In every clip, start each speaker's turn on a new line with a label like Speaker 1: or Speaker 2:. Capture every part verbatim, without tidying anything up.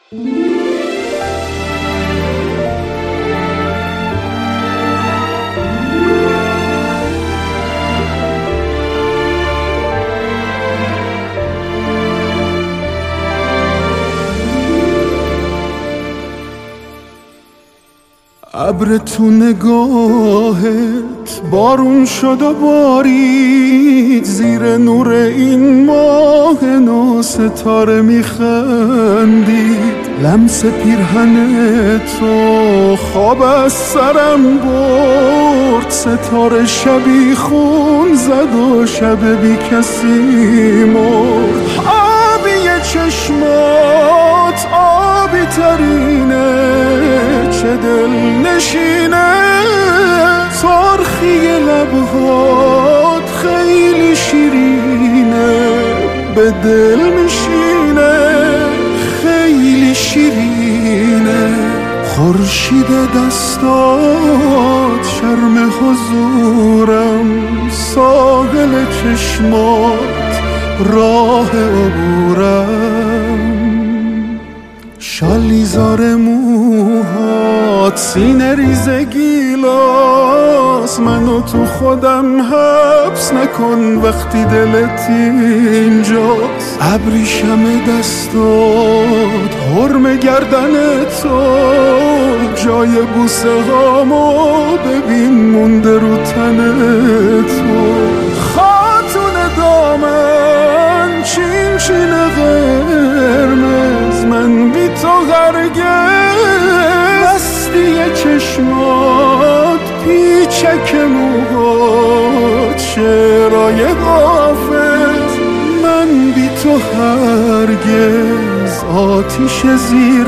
Speaker 1: ابر تو نگاهت بارون شد و بارید، زیر نور این ماه نو ستاره میخندید. لمس پیرهن تو خواب از سرم برد، ستاره شبی خون زد و شب بی کسی مرد. آبی چشمات آبی ترینه، چه دل نشینه، ترخی لبهات خیلی شیرینه، به دل میشینه خیلی شیرینه. خورشید دستات شرم حضورم، ساحل چشمات راه عبورم. شالیزار موهات سینه ریز گیلاس، منو تو خودم حبس نکن وقتی دلت اینجاست. ابریشم دستات حرم گردن تو، جای بوسه هامو ببین مونده رو تن تو. خاتون دامن چین چین قرمز، من بی تو هرگز. بستی چشمات پیچک موهات شعرهای حافظ، من بی تو هرگز. آتیش زیر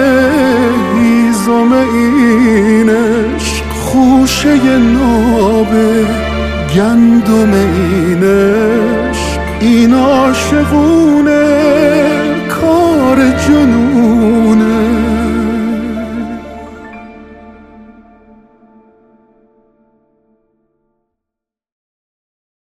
Speaker 1: هیزم این عشق، خوشه ناب گندم این عشق. این عاشقونه کار جنون